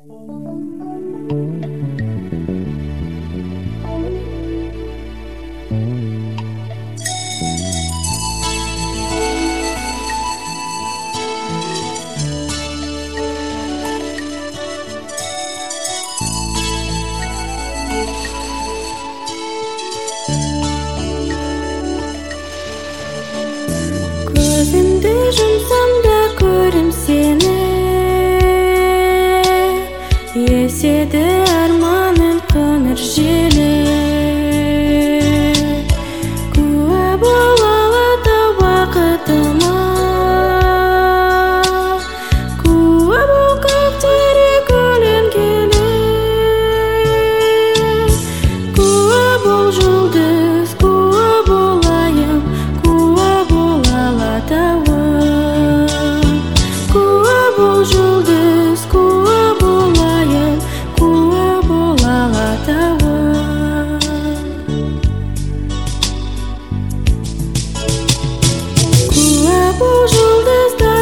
Көзімді жұмсам да көрем сені, еседі арманым қоңыр желі. Куә бола алатау бақытыма, куә бол көктері көлеңкелі, куә бол жұлдыз, куә бол айым, куә бол алатауым, куә бол жұлдыз, куә бол айым, куә бол алатауым. Куә бол жұлдыздар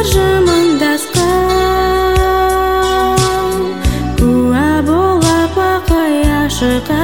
жымыңдасқан, куә бол аппақ ай ашық